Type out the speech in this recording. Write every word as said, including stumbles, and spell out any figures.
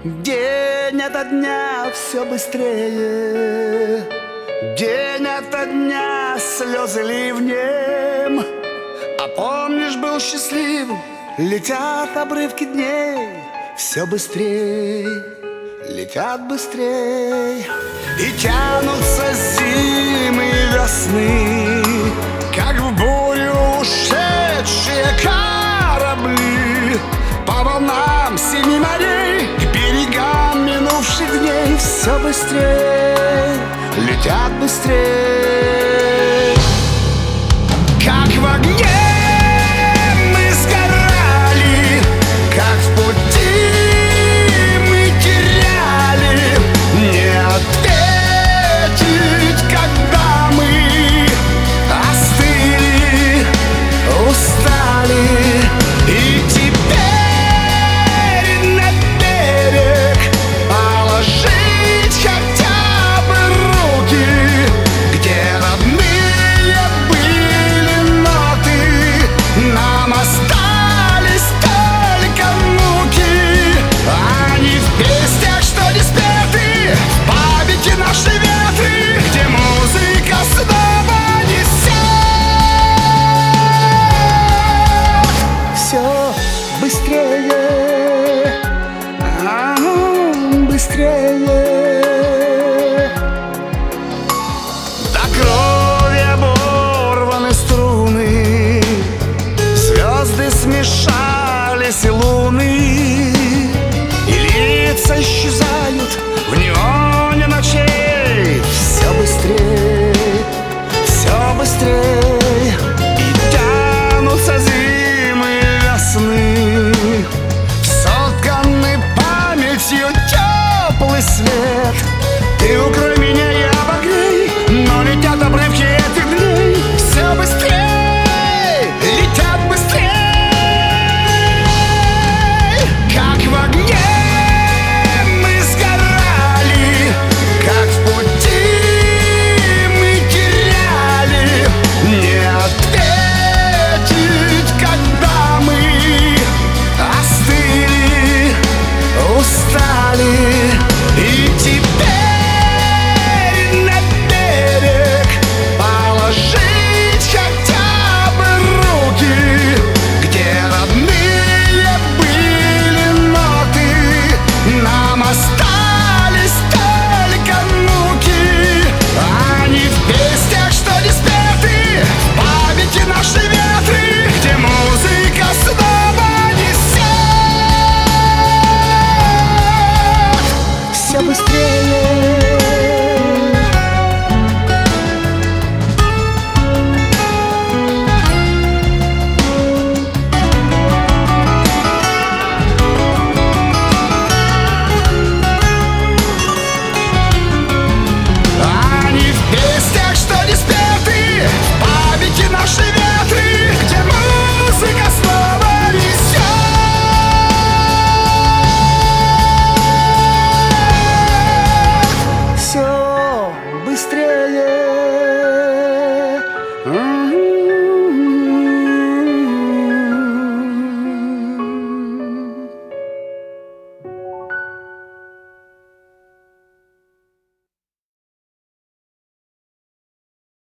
День ото дня все быстрее, день ото дня слезы ливнем. А помнишь, был счастливым, летят обрывки дней. Все быстрей, летят быстрей. И тянутся зимы и весны, как в бурю ушедшие корабли. По волнам семи морей, к берегам минувших дней. Все быстрей, летят быстрей. Как в огне мы сгорали, как в пути мы теряли. Не ответить, когда мы остыли, устали. И теперь на берег положить хотя бы руки, где родные были ноты. Нам остались только муки, они в песнях, что не спеты, в памяти наши ветры, где музыка снова несет. Все быстрее, а, быстрее. До крови оборваны струны, звезды смешались и луны, и лица исчезают в неоне.